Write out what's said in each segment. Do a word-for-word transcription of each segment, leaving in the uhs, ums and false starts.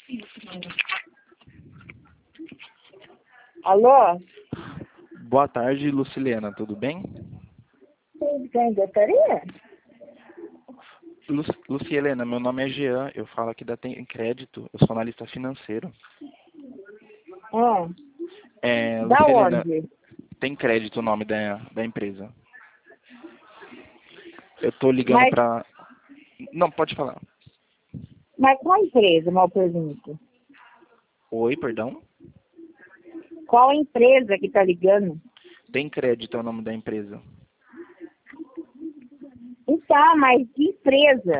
Alô? Boa tarde, Lucilena, tudo bem? Tudo bem, doutoria? Lu Lucilena, meu nome é Jean, eu falo aqui da Tem Crédito, eu sou analista financeiro. Ah, É, da Lucilena, onde? Tem Crédito o nome da, da empresa. Eu tô ligando Mas, pra... Não, pode falar. mas qual empresa, mal pergunto? Oi, perdão? Qual empresa que tá ligando? Tem Crédito é o nome da empresa. Então, mas que empresa?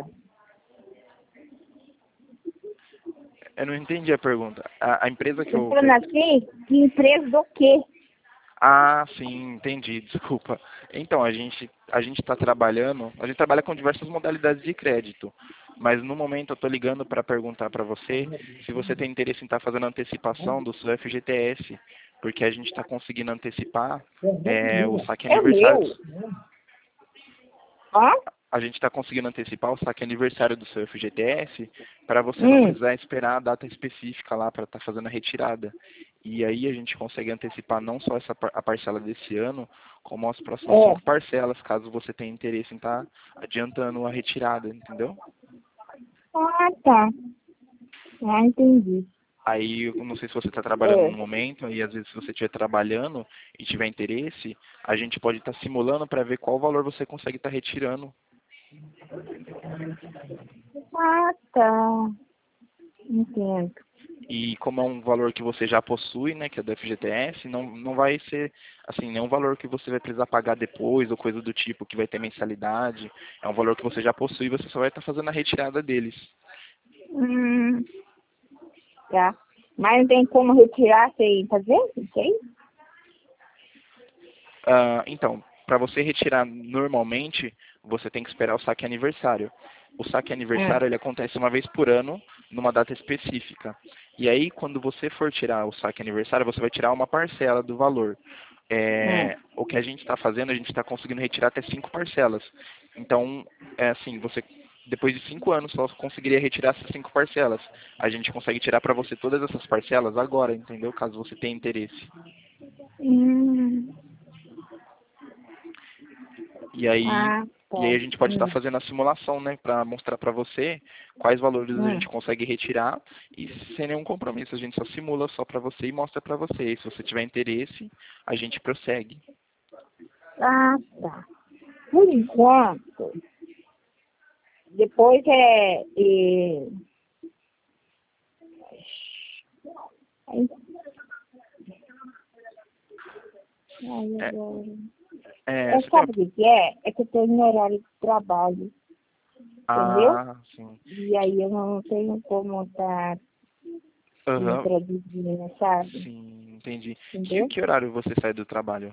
Eu não entendi a pergunta. A, a empresa que Tô eu... falando assim, que empresa do quê? Ah, sim, entendi, desculpa. Então, a gente a gente está trabalhando, a gente trabalha com diversas modalidades de crédito, mas no momento eu estou ligando para perguntar para você se você tem interesse em estar fazendo antecipação do seu F G T S, porque a gente está conseguindo antecipar é, o saque É aniversário. meu. Hã? A gente está conseguindo antecipar o saque aniversário do seu F G T S para você não Hum. precisar esperar a data específica lá para estar fazendo a retirada. E aí a gente consegue antecipar não só essa par- a parcela desse ano, como as próximas É. cinco parcelas, caso você tenha interesse em estar adiantando a retirada, entendeu? Ah, tá. Ah, entendi. Aí eu não sei se você está trabalhando É. no momento, e às vezes se você estiver trabalhando e tiver interesse, a gente pode estar simulando para ver qual valor você consegue estar retirando. Ah, tá. Entendo. E como é um valor que você já possui, né, que é do F G T S, não, não vai ser, assim, nenhum valor que você vai precisar pagar depois, ou coisa do tipo, que vai ter mensalidade. É um valor que você já possui e você só vai estar fazendo a retirada deles. Hum, tá. Mas não tem como retirar sem fazer? Não sei. Ah, então, para você retirar normalmente, você tem que esperar o saque aniversário. O saque Hum. aniversário ele acontece uma vez por ano, numa data específica. E aí, quando você for tirar o saque aniversário, você vai tirar uma parcela do valor. Hum. É, o que a gente está fazendo, a gente está conseguindo retirar até cinco parcelas. Então, é assim, você depois de cinco anos só conseguiria retirar essas cinco parcelas. A gente consegue tirar para você todas essas parcelas agora, entendeu? Caso você tenha interesse. Hum. E aí, Ah, e aí tá. a gente pode estar Hum. fazendo a simulação, né, para mostrar para você quais valores a Hum. gente consegue retirar e sem nenhum compromisso. A gente só simula só para você e mostra para você. E se você tiver interesse, a gente prossegue. Ah, tá. Por enquanto, depois é... é... Ai, ai, É, agora... é, É, você tem uma... sabe o que que é? É que eu tô em horário de trabalho, entendeu? Ah, sim. E aí eu não tenho como estar me Aham, traduzindo, sabe? sim, entendi. Que, Entendeu? que horário você sai do trabalho?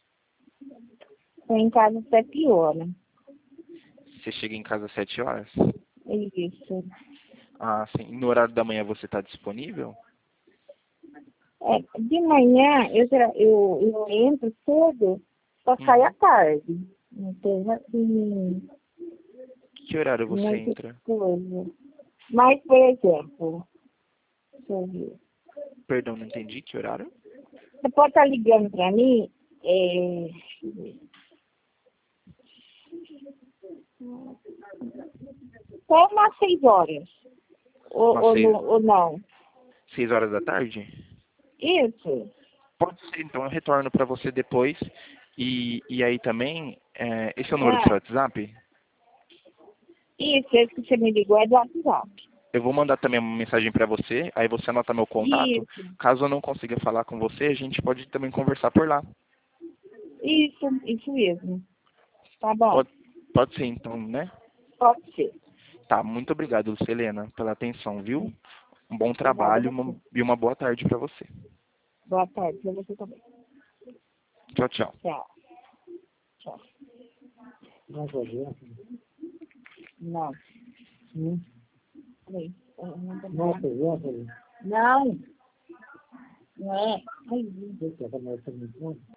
Tô em casa às sete horas. Você chega em casa às sete horas? Isso. Ah, sim. No horário da manhã você está disponível? É, de manhã eu, tra- eu, eu entro cedo para sair à Uhum. tarde. Não tem assim, Que horário você muita entra? coisa. Mas, por exemplo, deixa eu ver. Perdão, não entendi. Que horário? Você pode estar ligando para mim, é, só umas seis horas. Ou, Umas ou, seis, não- ou não. seis horas da tarde? Isso. Pode ser, então eu retorno para você depois. E, e aí também, é, esse é o número do seu Ah, WhatsApp? isso, esse que você me ligou é do WhatsApp. Eu vou mandar também uma mensagem para você, aí você anota meu contato. Isso, Caso eu não consiga falar com você, a gente pode também conversar por lá. isso, isso mesmo. Tá bom, Pode, pode ser então, né? pode ser. Tá, muito obrigado, Lucelena, pela atenção, viu? Um bom Obrigada a trabalho uma- você. e uma boa tarde para você. Boa tarde para você também. Tchau, tchau. Tchau. Tchau. Não. Hum. Peraí. Eu não tô falando. Não. Não é. Ai,